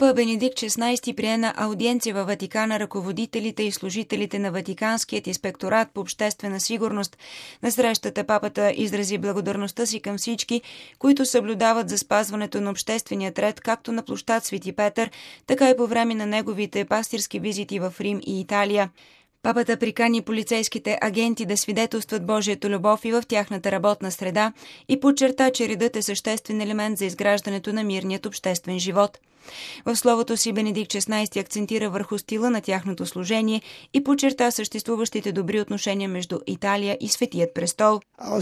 Папа Бенедикт XVI прие на аудиенция във Ватикана ръководителите и служителите на Ватиканският инспекторат по обществена сигурност. На срещата папата изрази благодарността си към всички, които съблюдават за спазването на обществения ред, както на площад Свети Петър, така и по време на неговите пастирски визити в Рим и Италия. Папата прикани полицейските агенти да свидетелстват Божието любов и в тяхната работна среда и подчерта, че редът е съществен елемент за изграждането на мирният обществен живот. В словото си Бенедикт XVI акцентира върху стила на тяхното служение и подчерта съществуващите добри отношения между Италия и Светият престол.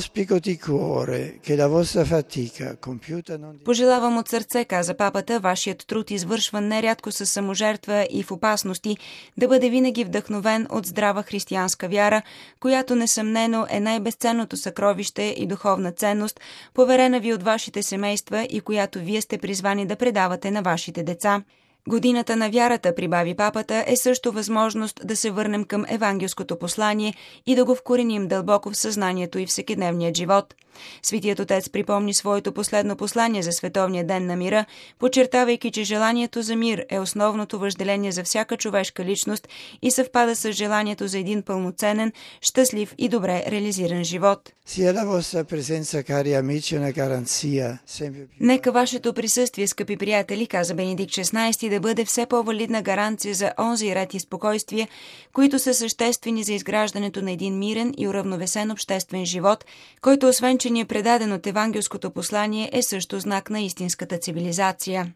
Пожелавам от сърце, каза папата, вашият труд, извършван нерядко с саможертва и в опасности, да бъде винаги вдъхновен от здрава християнска вяра, която несъмнено е най-безценното съкровище и духовна ценност, поверена ви от вашите семейства и която вие сте призвани да предавате на вашите деца. Годината на вярата, прибави папата, е също възможност да се върнем към евангелското послание и да го вкореним дълбоко в съзнанието и всекидневният живот. Светият отец припомни своето последно послание за Световния ден на мира, подчертавайки, че желанието за мир е основното въжделение за всяка човешка личност и съвпада с желанието за един пълноценен, щастлив и добре реализиран живот. Нека вашето присъствие, скъпи приятели, каза Бенедикт XVI, да бъде все по-валидна гаранция за онзи ред и спокойствие, които са съществени за изграждането на един мирен и уравновесен обществен живот, който освен че ни е предаден от евангелското послание, е също знак на истинската цивилизация.